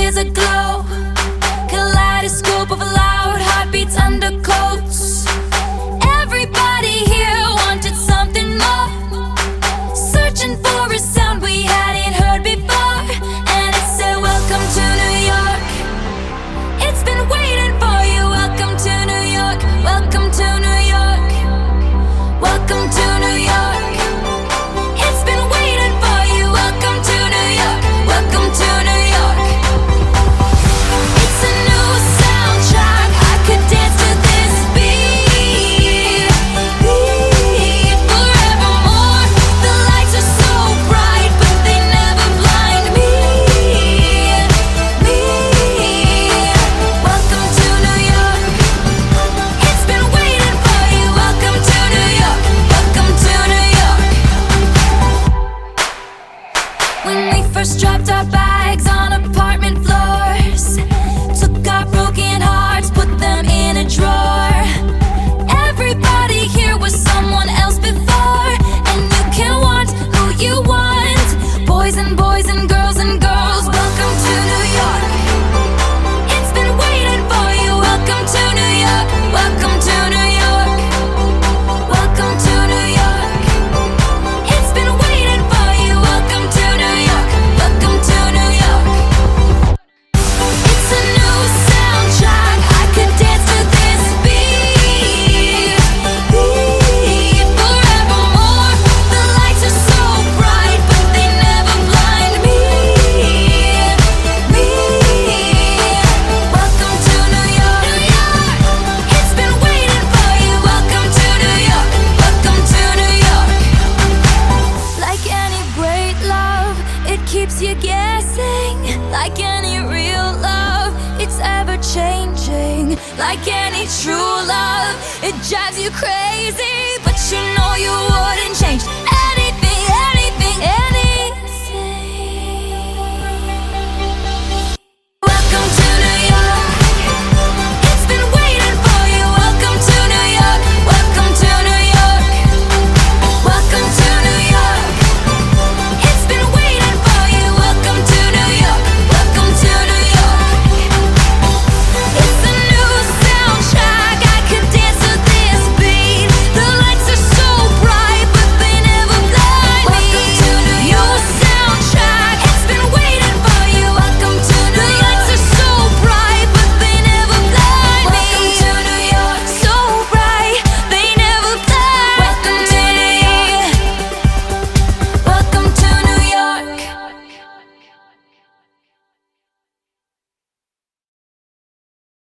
is a glow, kaleidoscope of loud heartbeats, undercoats. Everybody here wanted something more, searching for a sound we hadn't heard before. And it said, welcome to New York. It's been waiting for you. Welcome to New York. Welcome to New York. Welcome to New York. It's been waiting for you. Welcome to New York. Welcome to New York. It's a new soundtrack. I could dance to this beat forevermore. The lights are so bright, but they never blind me. Welcome to New York. It's been waiting for you. Welcome to New York. Welcome to New York. When we first dropped our bags on apartment floors, took our broken hearts, put them in a drawer. Everybody here was someone else before, and you can want who you want. Boys and boys and girls and girls. Welcome to New York. It's been waiting for you. Welcome to New York. Welcome to New York. Welcome to New York. It's been waiting for you. Welcome to New York. Welcome to New York. It's a new soundtrack. I could dance to this beat forevermore. The lights are so bright, but they never blind me. Welcome to New York. It's been waiting for you. Welcome to New York. Welcome to New York. Like any great love, it keeps you guessing. Like any real love, it's ever changing. Like any true love, it drives you crazy, but you know you wouldn't change